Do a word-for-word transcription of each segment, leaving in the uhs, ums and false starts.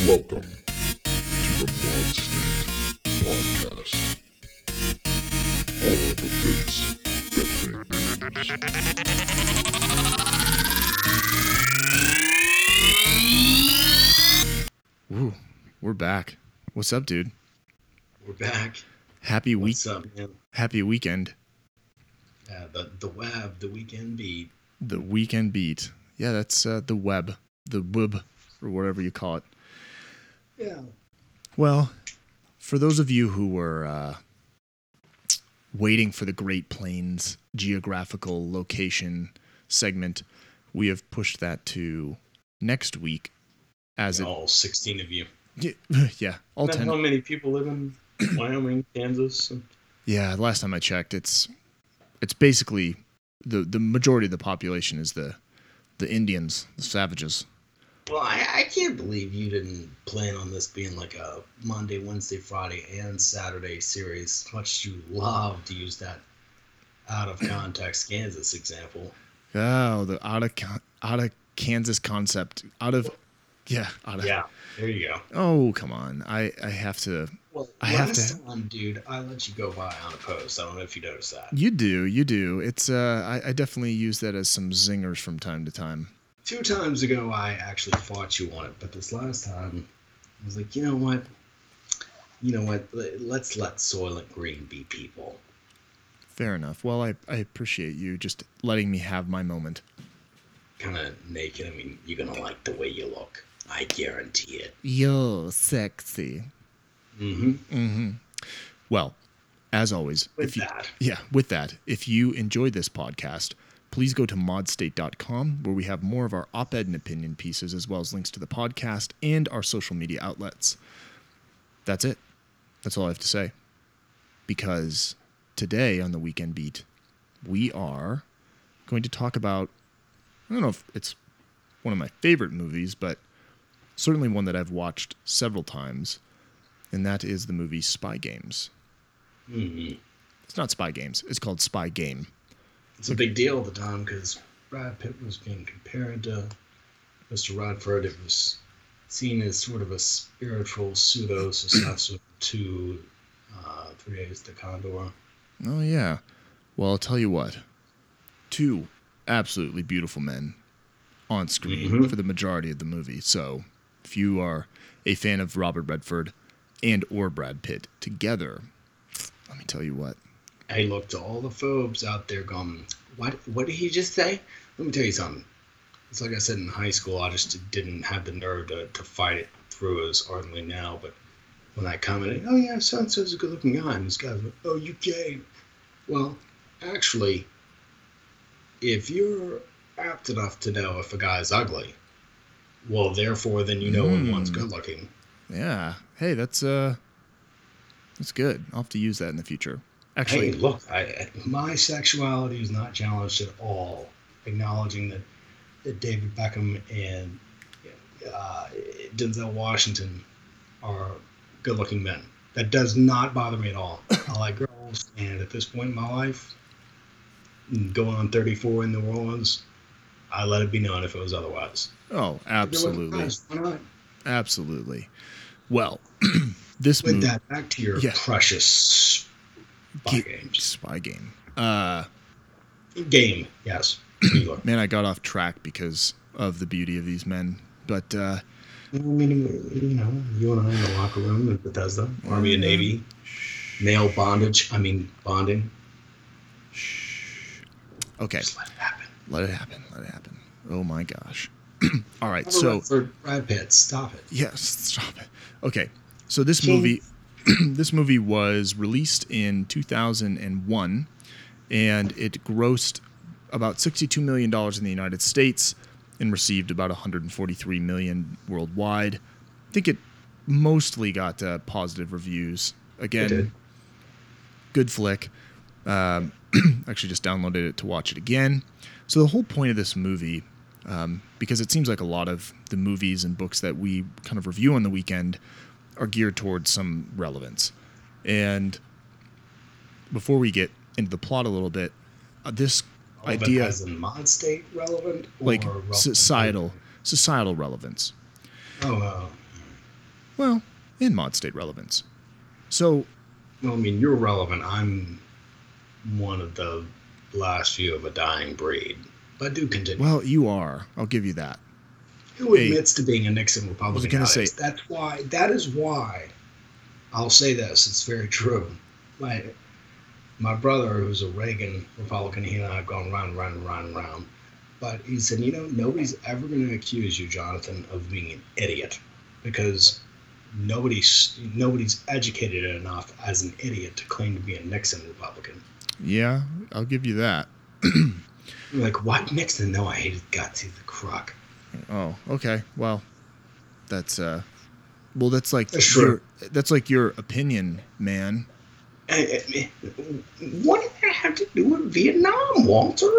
Welcome to the Mod State Podcast. All the bits that make Ooh, we're back. What's up, dude? We're back. Happy week. What's up, man? Happy weekend. Yeah, the the web, the weekend beat. The weekend beat. Yeah, that's uh, the web, the wib, or whatever you call it. Yeah. Well, for those of you who were uh, waiting for the Great Plains geographical location segment, we have pushed that to next week. As all it, sixteen of you. Yeah, yeah all Not ten. how many people live in Wyoming, Kansas? And... Yeah, last time I checked, it's it's basically the the majority of the population is the the Indians, the savages. Well, I, I can't believe you didn't plan on this being like a Monday, Wednesday, Friday, and Saturday series. Much you love to use that out of context Kansas example. Oh, the out of out of Kansas concept. Out of yeah, out of yeah. There you go. Oh, come on! I, I have to. Well, I have last to. time, dude, I let you go by unopposed. I don't know if you noticed that. You do, you do. It's uh, I, I definitely use that as some zingers from time to time. Two times ago, I actually fought you on it, but this last time, I was like, you know what? You know what? Let's let Soylent Green be people. Fair enough. Well, I, I appreciate you just letting me have my moment. Kind of naked. I mean, you're going to like the way you look. I guarantee it. You're sexy. Mm-hmm. Mm-hmm. Well, as always, with if you, that. Yeah, with that, if you enjoyed this podcast, please go to mod state dot com where we have more of our op-ed and opinion pieces as well as links to the podcast and our social media outlets. That's it. That's all I have to say. Because today on the Weekend Beat, we are going to talk about, I don't know if it's one of my favorite movies, but certainly one that I've watched several times, and that is the movie Spy Games. Mm-hmm. It's not Spy Games. It's called Spy Game. It's a big deal at the time because Brad Pitt was being compared to Mister Radford. It was seen as sort of a spiritual pseudo-successor to uh, Three Days to Condor. Oh, yeah. Well, I'll tell you what. Two absolutely beautiful men on screen mm-hmm. for the majority of the movie. So if you are a fan of Robert Redford and or Brad Pitt together, let me tell you what. Hey, look, to all the phobes out there going, what What did he just say? Let me tell you something. It's like I said in high school, I just didn't have the nerve to, to fight it through as ardently now. But when I commented, oh, yeah, so-and-so's a good-looking guy, and this guy's like, oh, you gay. Well, actually, if you're apt enough to know if a guy's ugly, well, therefore, then you know mm. when one's good-looking. Yeah. Hey, that's uh, that's good. I'll have to use that in the future. Actually, hey, look, I, my sexuality is not challenged at all. Acknowledging that, that David Beckham and uh, Denzel Washington are good-looking men. That does not bother me at all. I like girls, and at this point in my life, going on thirty-four in New Orleans, I let it be known if it was otherwise. Oh, absolutely. Nice. Why not? Absolutely. Well, this With movie, that, back to your yeah. precious spy G- games. Spy game. Uh, game, yes. Man, I got off track because of the beauty of these men. But, uh, I mean, you know, you and I in the locker room at Bethesda, Army and Navy, male bondage, I mean, bonding. Shh. Okay. Just let it happen. Let it happen. Let it happen. Oh, my gosh. All right, All so right, for Brad Pitt, stop it. Yes, stop it. Okay, so this King. movie, this movie was released in two thousand one, and it grossed about sixty-two million dollars in the United States and received about one hundred forty-three million dollars worldwide. I think it mostly got uh, positive reviews. Again, good flick. Um, actually, just downloaded it to watch it again. So the whole point of this movie. Um, because it seems like a lot of the movies and books that we kind of review on the weekend are geared towards some relevance. And before we get into the plot a little bit, uh, this relevant idea as in mod state relevant, or like relevant societal societal relevance. Oh, uh, Well, in mod state relevance. So, Well, I mean, you're relevant. I'm one of the last few of a dying breed. But do continue. well, you are. I'll give you that. Who Hey, admits to being a Nixon Republican? gonna nowadays? say- That's why. That is why. I'll say this. It's very true. My my brother, who's a Reagan Republican, he and I have gone round, round, round, round. But he said, you know, nobody's ever going to accuse you, Jonathan, of being an idiot, because nobody's nobody's educated enough as an idiot to claim to be a Nixon Republican. Yeah, I'll give you that. You're like, why Nixon? No, I hated guts. He's the crook. Oh, okay. Well, that's uh, well, that's like That's your, true. that's like your opinion, man. Eh, eh, What did that have to do with Vietnam, Walter?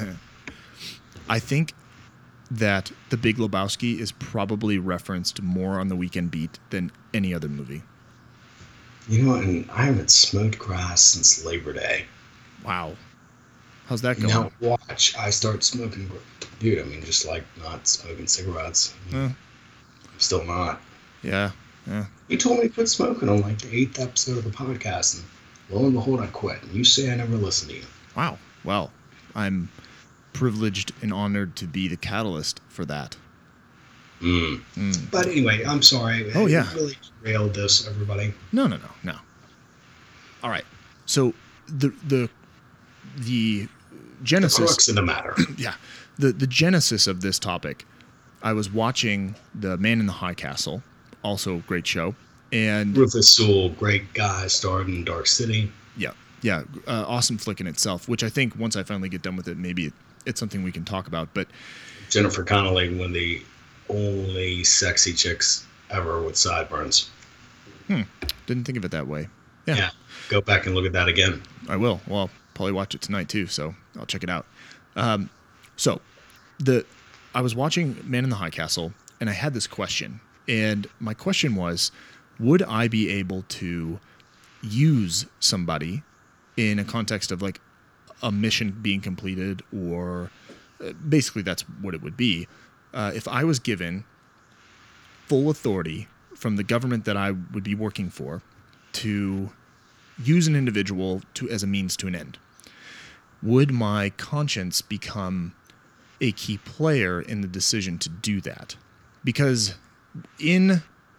I think that The Big Lebowski is probably referenced more on the Weekend Beat than any other movie. You know what? And I haven't smoked grass since Labor Day. Wow, how's that going? Now watch, I start smoking, gr- dude. I mean, just like not smoking cigarettes. I mean, Uh, I'm still not. yeah, yeah. You told me to quit smoking on like the eighth episode of the podcast, and lo and behold, I quit. And you say I never listened to you. Wow. Well, I'm privileged and honored to be the catalyst for that. Mm. Mm. But anyway, I'm sorry. Oh, I yeah. really derailed this, everybody. No, no, no, no. All right. So the the the The genesis. crux of the matter. Yeah, the the genesis of this topic. I was watching The Man in the High Castle, also a great show, and Rufus Sewell, great guy, starred in Dark City. yeah, yeah, uh, awesome flick in itself. Which I think once I finally get done with it, maybe it's something we can talk about. But Jennifer Connelly, one of the only sexy chicks ever with sideburns. didn't think of it that way. Yeah, Yeah. Go back and look at that again. I will. Well, I'll probably watch it tonight too, so I'll check it out. Um, so the I was watching Man in the High Castle, and I had this question, and my question was, would I be able to use somebody in a context of like a mission being completed, or uh, basically that's what it would be, uh, if I was given full authority from the government that I would be working for to use an individual to as a means to an end. Would my conscience become a key player in the decision to do that? Because in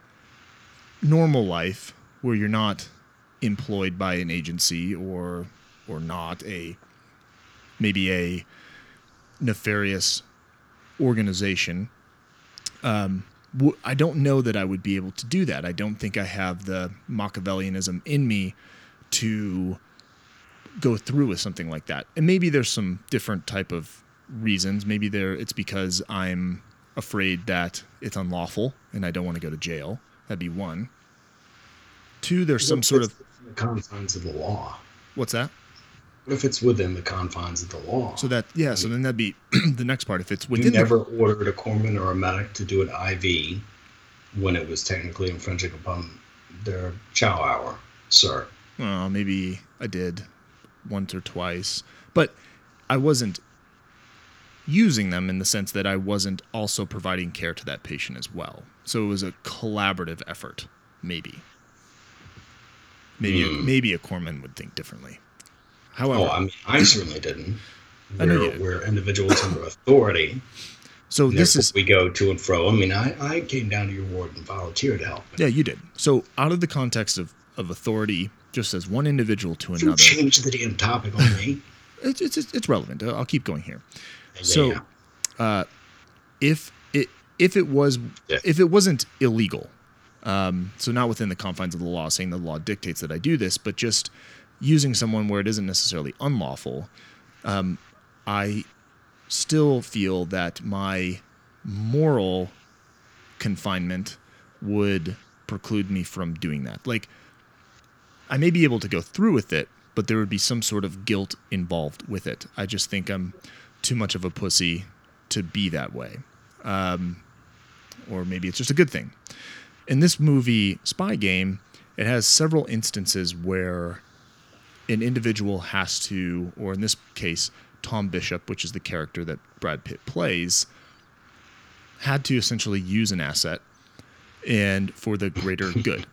normal life, where you're not employed by an agency or or not a maybe a nefarious organization, um, w- I don't know that I would be able to do that. I don't think I have the Machiavellianism in me to go through with something like that. And maybe there's some different type of reasons. Maybe there it's because I'm afraid that it's unlawful and I don't want to go to jail. That'd be one. Two, there's some What if sort it's of within the confines of the law. what's that? What if it's within the confines of the law? So that yeah, so then that'd be the next part. If it's you within the, never ordered a corpsman or a medic to do an I V when it was technically infringing upon their chow hour, sir. well, maybe I did once or twice, but I wasn't using them in the sense that I wasn't also providing care to that patient as well. So it was a collaborative effort, maybe. Maybe a, Hmm. maybe a corpsman would think differently. However, Oh, I mean, I certainly didn't. I know We're, you did. we're individuals under authority. so and this therefore is we go to and fro. I mean, I, I came down to your ward and volunteered to help. yeah, you did. So out of the context of, of authority, just as one individual to You another, changed the damn topic on me. it's it's it's relevant. I'll keep going here. Yeah, So, yeah. if it if it was Yeah. if it wasn't illegal, um, so not within the confines of the law, saying the law dictates that I do this, but just using someone where it isn't necessarily unlawful, um, I still feel that my moral confinement would preclude me from doing that. Like, I may be able to go through with it, but there would be some sort of guilt involved with it. I just think I'm too much of a pussy to be that way. Um, or maybe it's just a good thing. In this movie, Spy Game, it has several instances where an individual has to, or in this case, Tom Bishop, which is the character that Brad Pitt plays, had to essentially use an asset and for the greater good.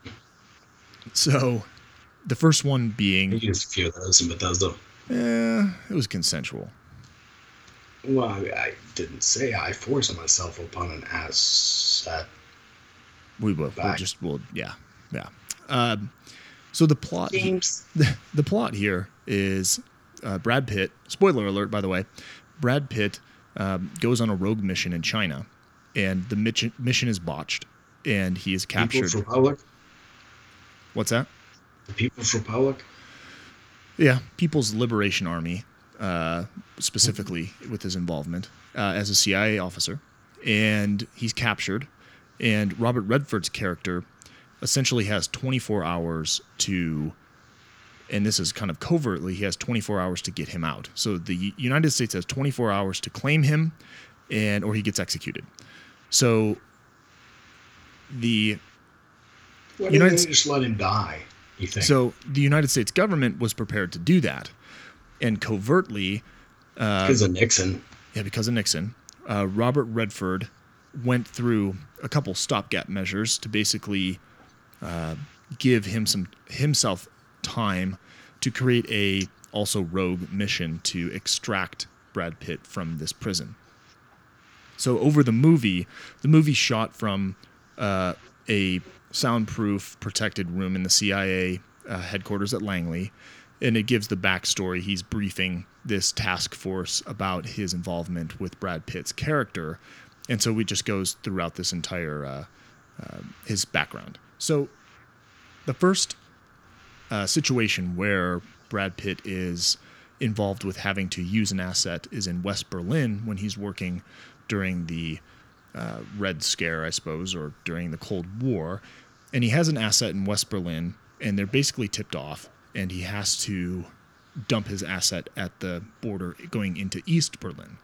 So the first one being, I used a few of those in Bethesda. eh, it was consensual. Well, I, I didn't say I forced myself upon an asset. We will. We'll Back. just. We'll. Yeah. Yeah. Um, so the plot. James. The, the plot here is uh, Brad Pitt. Spoiler alert, by the way. Brad Pitt um, goes on a rogue mission in China, and the mission mission is botched, and he is captured. People's Republic. What's that? The People's Republic. Yeah, People's Liberation Army, uh, specifically with his involvement uh, as a C I A officer, and he's captured. And Robert Redford's character essentially has twenty-four hours to, and this is kind of covertly, he has twenty-four hours to get him out. So the United States has twenty-four hours to claim him, and or he gets executed. So the Why didn't United they just let him die? You think? so the United States government was prepared to do that, and covertly, uh, because of Nixon. yeah, because of Nixon, uh, Robert Redford went through a couple stopgap measures to basically uh, give him some himself time to create a also rogue mission to extract Brad Pitt from this prison. So over the movie, the movie shot from uh, a soundproof protected room in the C I A uh, headquarters at Langley, and it gives the backstory. He's briefing this task force about his involvement with Brad Pitt's character, and so it just goes throughout this entire uh, uh, his background. So the first uh, situation where Brad Pitt is involved with having to use an asset is in West Berlin when he's working during the uh, Red Scare, I suppose, or during the Cold War. And he has an asset in West Berlin, and they're basically tipped off, and he has to dump his asset at the border going into East Berlin.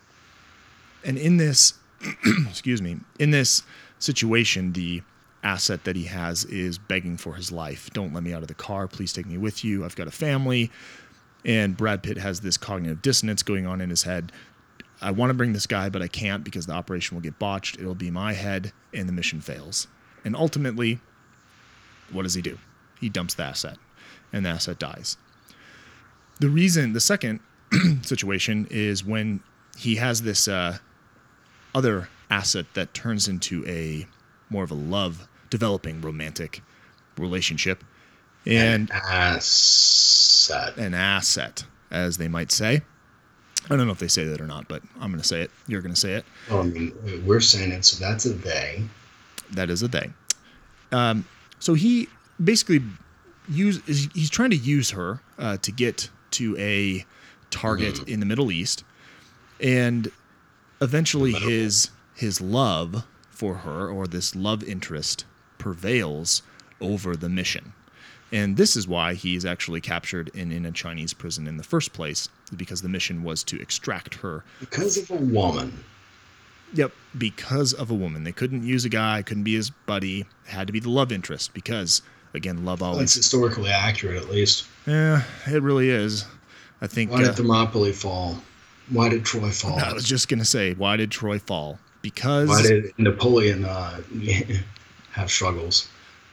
And in this, excuse me, in this situation, the asset that he has is begging for his life. Don't let me out of the car. Please take me with you. I've got a family. And Brad Pitt has this cognitive dissonance going on in his head. I want to bring this guy, but I can't because the operation will get botched. It'll be my head, and the mission fails. And ultimately, what does he do? He dumps the asset, and the asset dies. The reason, the second situation is when he has this uh, other asset that turns into a more of a love, developing romantic relationship, and An asset. an asset, as they might say. I don't know if they say that or not, but I'm going to say it. You're going to say it. Well, I mean, we're saying it, so that's a they. That is a they. Um, so he basically use is he's trying to use her uh, to get to a target Mm. in the Middle East, and eventually Middle. his his love for her, or this love interest, prevails over the mission. And this is why he's actually captured and in a Chinese prison in the first place, because the mission was to extract her. Because of a woman. Yep, because of a woman. They couldn't use a guy, couldn't be his buddy. It had to be the love interest because, again, love Well, it's always... historically accurate, at least. Yeah, it really is. I think... Why did uh, Thermopylae fall? Why did Troy fall? I was just going to say, why did Troy fall? Because... Why did Napoleon uh, have struggles?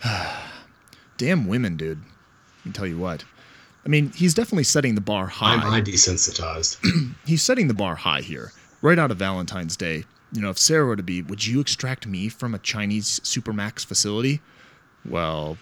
Damn women, dude. I can tell you what. I mean, he's definitely setting the bar high. I'm I desensitized. He's setting the bar high here. Right out of Valentine's Day. You know, if Sarah were to be, would you extract me from a Chinese Supermax facility? Well,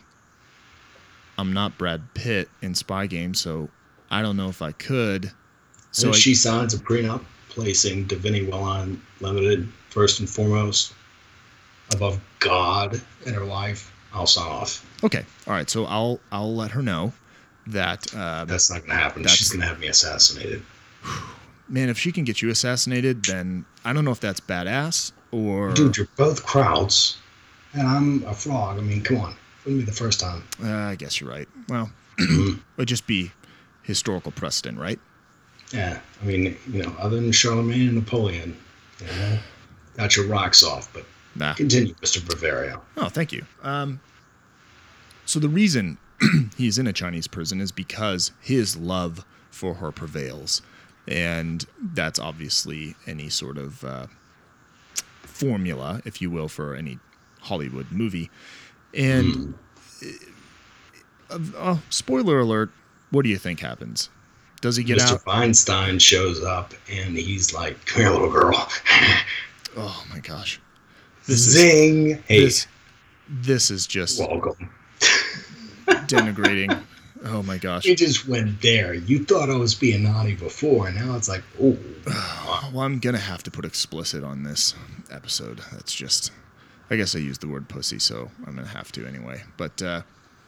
I'm not Brad Pitt in Spy Game, so I don't know if I could. So So if I, she signs a prenup placing Davini Well Unlimited first and foremost above God in her life, I'll sign off. okay, all right. So I'll I'll let her know that. Uh, That's not going to happen. That's- She's going to have me assassinated. man, if she can get you assassinated, then I don't know if that's badass or. Dude, you're both crowds, and I'm a frog. I mean, come on. Wouldn't be the first time. Uh, I guess you're right. Well, it would just be historical precedent, right? Yeah, I mean, you know, other than Charlemagne and Napoleon, you know, got your rocks off, but Nah. continue, Mister Bavaria. Oh, thank you. Um, so the reason he's in a Chinese prison is because his love for her prevails. And that's obviously any sort of uh, formula, if you will, for any Hollywood movie. And uh, uh, spoiler alert, what do you think happens? Does he get Mister out? Feinstein shows up and he's like, "Come here, little girl." Oh my gosh. This Zing. Is, hey, this, this is just welcome. denigrating. Oh my gosh. You just went there. You thought I was being naughty before, and now it's like, oh. Well, I'm going to have to put explicit on this episode. That's just, I guess I used the word pussy, so I'm going to have to anyway. But, uh,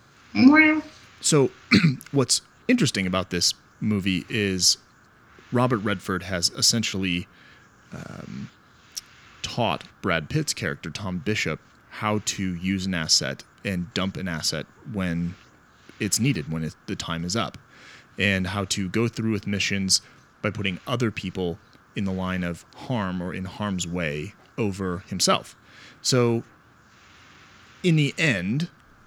so what's interesting about this movie is Robert Redford has essentially um, taught Brad Pitt's character, Tom Bishop, how to use an asset and dump an asset when it's needed, when it, the time is up, and how to go through with missions by putting other people in the line of harm or in harm's way over himself. So in the end,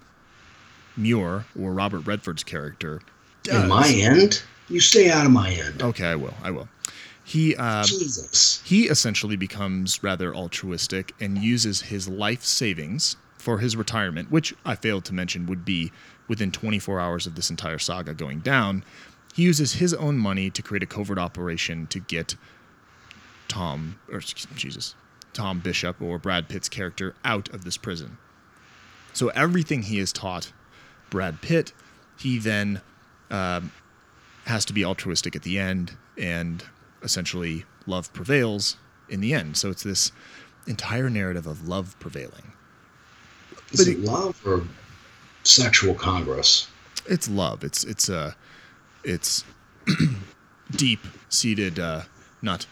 Muir, or Robert Redford's character, does... In my end? You stay out of my end. Okay, I will. I will. He uh, Jesus. He essentially becomes rather altruistic and uses his life savings for his retirement, which I failed to mention would be within twenty-four hours of this entire saga going down. He uses his own money to create a covert operation to get Tom, or Jesus, Tom Bishop, or Brad Pitt's character, out of this prison. So everything he has taught Brad Pitt, he then um, has to be altruistic at the end, and essentially love prevails in the end. So it's this entire narrative of love prevailing. Is But it it- love or sexual congress? It's love. It's it's uh, it's deep seated. Uh, not.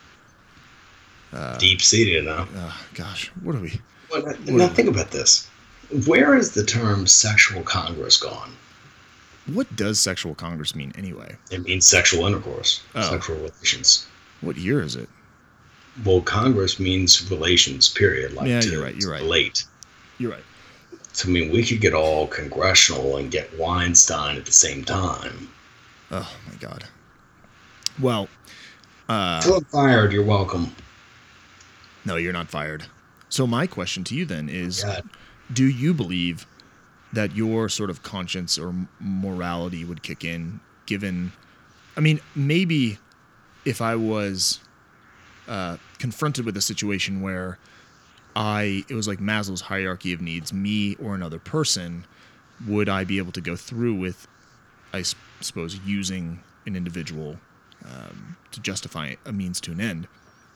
Deep seated, huh? Uh, gosh, what are we? Well, now, now think about this. Where is the term sexual congress gone? What does sexual congress mean anyway? It means sexual intercourse, Oh. sexual relations. What year is it? Well, congress means relations, period. Like Yeah, to, you're right, you're to right. relate. You're right. So, I mean, we could get all congressional and get Weinstein at the same time. Oh my God. Well, uh, Till I'm fired, you're welcome. no, you're not fired. So my question to you then is: God. do you believe that your sort of conscience or morality would kick in, given, I mean, maybe if I was uh, confronted with a situation where I, it was like Maslow's hierarchy of needs, me or another person, would I be able to go through with, I s- suppose, using an individual um, to justify a means to an end?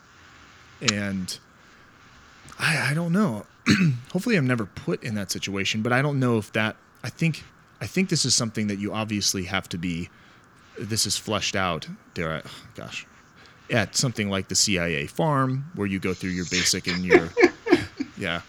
And I, I don't know. Hopefully I'm never put in that situation, but I don't know if that, I think, I think this is something that you obviously have to be, this is fleshed out, dare I, oh, gosh, at something like the C I A farm, where you go through your basic and your, yeah.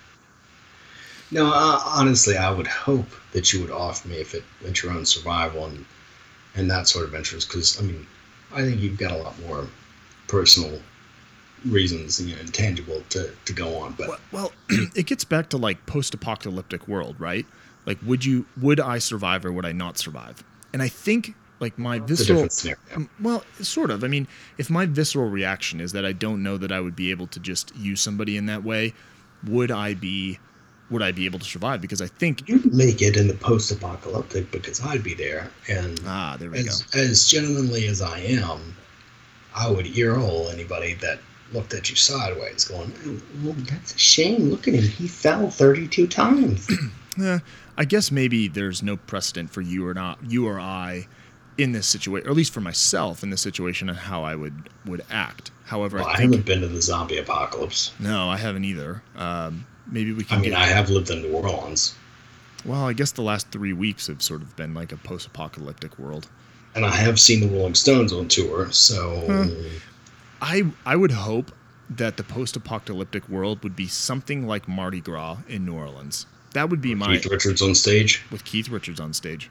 No, uh, honestly, I would hope that you would offer me if it meant your own survival and and that sort of interest. Because I mean, I think you've got a lot more personal reasons, you know, intangible to, to go on. But Well, well it gets back to like post-apocalyptic world, right? Like, would you, would I survive or would I not survive? And I think like my it's a visceral, different scenario. Um, Well, sort of. I mean, if my visceral reaction is that I don't know that I would be able to just use somebody in that way, would I be would I be able to survive? Because I think You'd make it in the post-apocalyptic because I'd be there, and ah, there we as as gentlemanly as I am, I would earhole anybody that looked at you sideways, going, "Oh, well, that's a shame. Look at him. He fell thirty-two times." go. Eh, I guess maybe there's no precedent for you or not you or I in this situation, or at least for myself in this situation, and how I would would act. However, Well, I I think haven't been to the zombie apocalypse. no, I haven't either. Um, maybe we can I mean, get. I have lived in New Orleans, Well, I guess the last three weeks have sort of been like a post-apocalyptic world. and I have seen the Rolling Stones on tour. So, Huh. I I would hope that the post-apocalyptic world would be something like Mardi Gras in New Orleans. That would be my Keith Richards on stage. with Keith Richards on stage.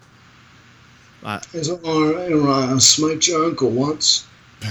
Uh, Is it all right? I smoked your uncle once.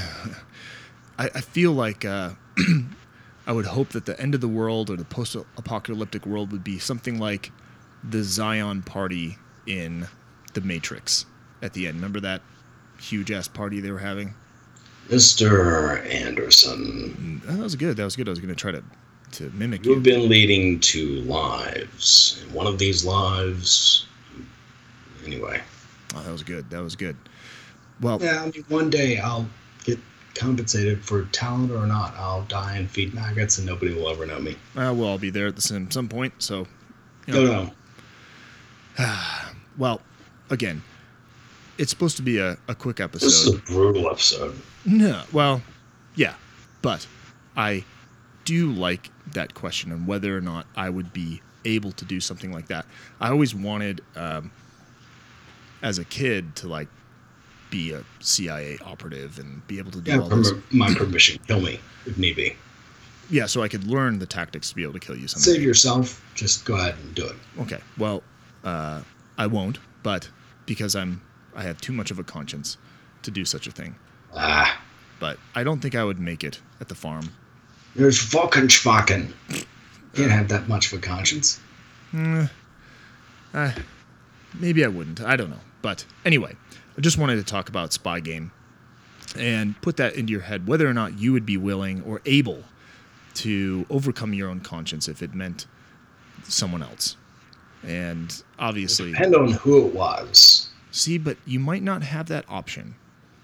I, I feel like uh, I would hope that the end of the world or the post-apocalyptic world would be something like the Zion party in The Matrix at the end. Remember that huge-ass party they were having? Mister Anderson. That was good. That was good. I was going to try to to mimic You've you. been leading two lives. And one of these lives. Anyway. Oh, that was good. That was good. Well, Yeah, I mean, one day I'll get compensated for talent or not. I'll die and feed maggots, and nobody will ever know me. uh, we'll all be there at the same some point. So, you No, know, no. well, again, it's supposed to be a, a quick This is episode. a brutal episode. No, well, yeah, but I do like that question and whether or not I would be able to do something like that. I always wanted, um, as a kid, to like be a C I A operative and be able to do Yeah, all this. perm- my permission. Kill me if need be. Yeah, so I could learn the tactics to be able to kill you someday. Save yourself. Just go ahead and do it. Okay, well, uh, I won't, but because I'm, I have too much of a conscience to do such a thing. Ah, But I don't think I would make it at the farm. there's fucking schmucking. Can't have that much of a conscience. Mm, uh, maybe I wouldn't. I don't know. But anyway, I just wanted to talk about Spy Game and put that into your head, whether or not you would be willing or able to overcome your own conscience if it meant someone else. And obviously, Depend on who it was. see, but you might not have that option.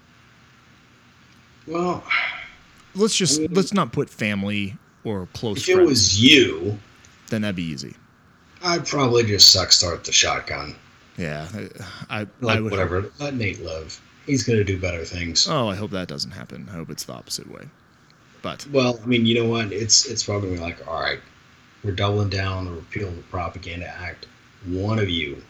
Well, Let's just I mean, let's not put family or close if it friends. was you, Then that'd be easy. I'd probably just suck start the shotgun. Yeah, I I, Like, I would. whatever. Let Nate live. He's going to do better things. Oh, I hope that doesn't happen. I hope it's the opposite way. But Well, I mean, you know what? It's it's probably gonna be like, all right, we're doubling down on the repeal the Propaganda Act. One of you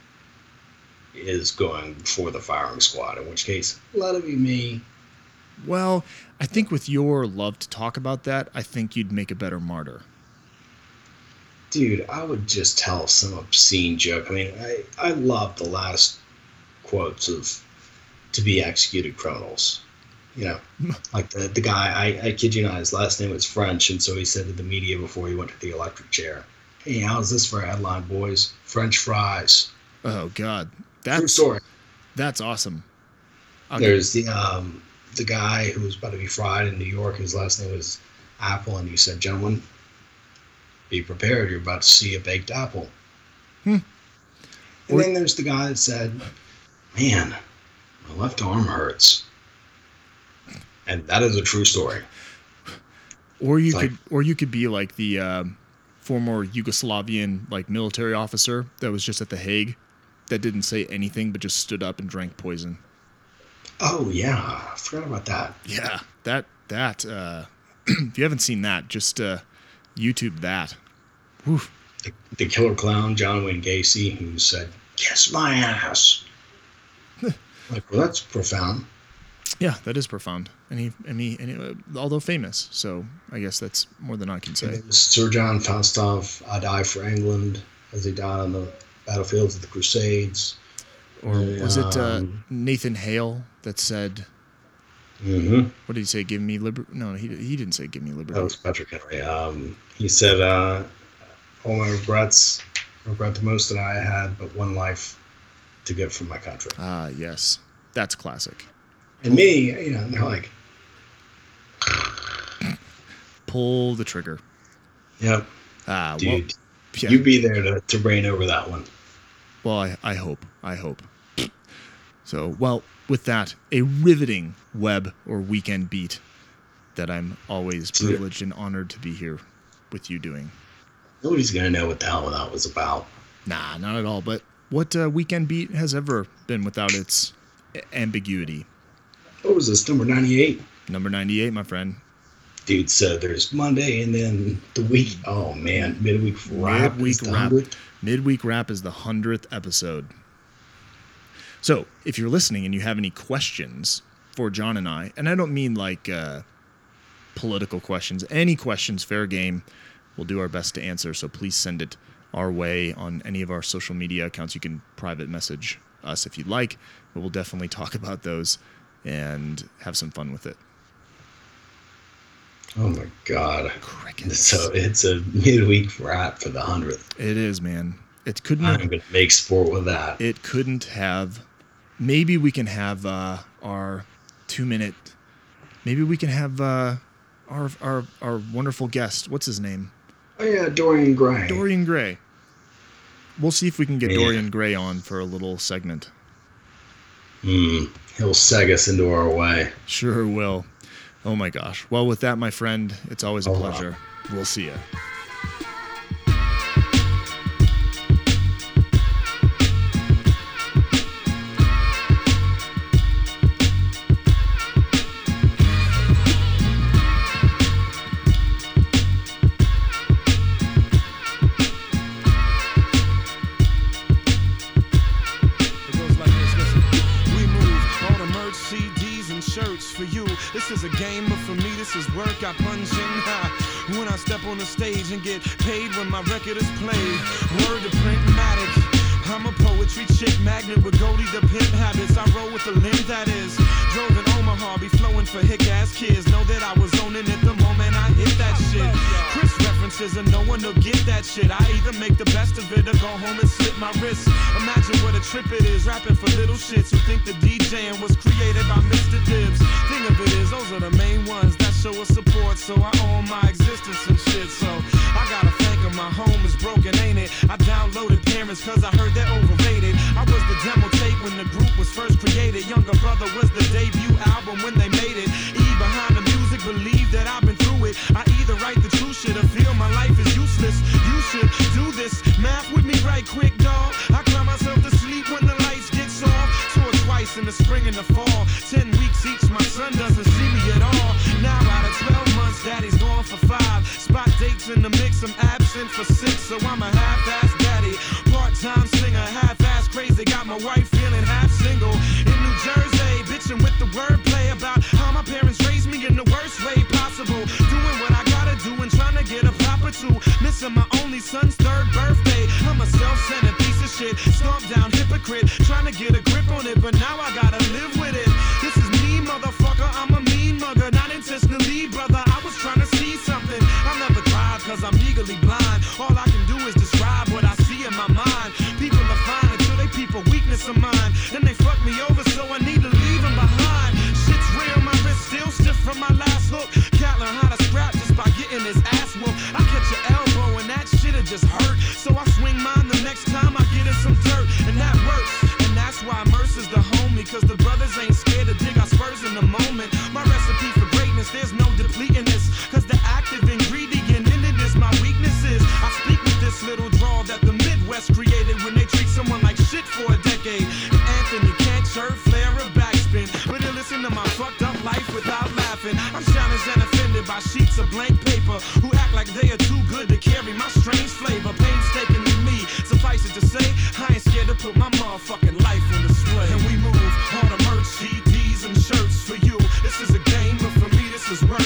is going for the firing squad, in which case, let it be me. well, I think with your love to talk about that, I think you'd make a better martyr. Dude, I would just tell some obscene joke. I mean, I, I love the last quotes of to be executed criminals. You know, like the, the guy, I, I kid you not, his last name was French, and so he said to the media before he went to the electric chair, hey, how's this for a headline, boys? French fries. Oh God, True that's story. that's awesome. I'll There's the um, the guy who was about to be fried in New York. His last name was Apple, and he said, "Gentlemen, be prepared. You're about to see a baked apple." Hmm. And Or- then there's the guy that said, "Man, my left arm hurts," and that is a true story. Or you It's like- could, or you could be like the um, former Yugoslavian like military officer that was just at the Hague, that didn't say anything but just stood up and drank poison. Oh yeah, I forgot about that. Yeah, that that. Uh, if you haven't seen that, just uh, YouTube that. Whew. The, the killer clown, John Wayne Gacy, who said, "Kiss my ass." Like, well, that's profound. Yeah, that is profound. And he, and he, and he uh, although famous, so I guess that's more than I can say. Sir John Falstaff, I die for England, as he died on the battlefields of the Crusades. Or was it uh, Um, Nathan Hale that said, Mm-hmm. what did he say? Give me liberty? No, he he didn't say give me liberty. That was Patrick Henry. Um, he said, uh, all my regrets, I regret the most that I had but one life to give for my country. Ah, yes, that's classic. And me, you know, they're like, Pull the trigger. yep, Ah, dude, well, yeah. you be there to, to reign over that one. Well, I, I hope. I hope. So, well, with that, a riveting web or weekend beat that I'm always Dude. privileged and honored to be here with you doing. Nobody's going to know what the hell that was about. Nah, not at all. But what uh, weekend beat has ever been without its a- ambiguity? What was this, number ninety-eight? Number ninety-eight, my friend. Dude, so there's Monday and then the week. Oh, man, midweek wrap. Midweek is the wrap. hundredth. Midweek wrap is the hundredth episode. So, if you're listening and you have any questions for John and I, and I don't mean like uh, political questions, any questions, fair game, we'll do our best to answer. So please send it our way on any of our social media accounts. You can private message us if you'd like, but we'll definitely talk about those and have some fun with it. Oh, my God. Crickets. So it's a midweek wrap for the hundredth. It is, man. It couldn't. I'm going to make sport with that. It couldn't have. Maybe we can have uh, our two minute. Maybe we can have uh, our our our wonderful guest. What's his name? Oh yeah, Dorian Gray. Dorian Gray. We'll see if we can get Yeah. Dorian Gray on for a little segment. Hmm. He'll seg us into our way. Sure will. Oh my gosh. Well, with that, my friend, it's always a Oh, pleasure. We'll see ya. It goes like this, listen. We move all the merch, C Ds, and shirts for you. This is a game, but for me, this is work. I punch in high when I step on the stage and get paid when my record is played. Word to Printmatic. I'm a poetry chick, magnet with Goldie the pimp habits. I roll with the limb that is. Drove in Omaha, be flowing for hick ass kids. Know that I was owning it the moment I hit that shit. Chris references and no one will get that shit. I either make the best of it or go home and slit my wrist. Imagine what a trip it is, rapping for little shits who think the DJing was created by Mister Dibbs. Thing of it is, those are the main ones that show us support. So I own my existence and shit. So I gotta thank 'em, my home is broken, ain't it? I downloaded parents cause I heard they're overrated. I was the demo tape when the group was first created. Younger Brother was the debut album when they made it. E behind the music, believe that I've been through it. I either write the true shit or feel my life is useless. You should do this math with me right quick, dog. I cry myself to sleep when the lights get soft. Two or twice in the spring and the fall. Ten weeks each, my son doesn't see me at all. Now out of twelve months, daddy's gone for five. Spot dates in the mix, I'm absent for six, so I'm a half-ass daddy. Part-time singer, half-ass crazy, got my wife feeling half single. In New Jersey, bitching with the wordplay about how my parents raised me in the worst way possible. Doing what I gotta do and trying to get a proper two. Missing my only son's third birthday. I'm a self-centered piece of shit, stomped down hypocrite. Trying to get a grip on it, but now I gotta live with it. This is me, motherfucker, I'm a mean mugger. Not intentionally, brother, I was trying to see something. I never cried cause I'm legally blind. All I can do is describe what I see in my mind. People are fine until they peep a weakness of mine. Then they fuck me over, so I need to leave them behind. Shit's real, my wrist still stiff from my last hook. Cat learn how to scrap just by getting his ass whooped. I catch your elbow and that shit'll just hurt. So I swing mine the next time I get in some dirt. And that works. And that's why Mercer's the homie. Cause the brothers ain't scared to dig our spurs in the moment. My recipe for greatness, there's no depleting this. Cause the active ingredient in it is my weaknesses. I speak with this little drawl that the Midwest created when they treat someone like shit for a decade. And Anthony can't chirp, flare, or backspin. But he'll listen to my fucked up life without laughing. I'm challenged and offended by sheets of blank paper who act like they are too good to carry my strange flavor. Painstakingly me, suffice it to say, I ain't scared to put my motherfucking life on display. And we move all the merch, C Ds, and shirts for you. This is a game, but for me, this is work.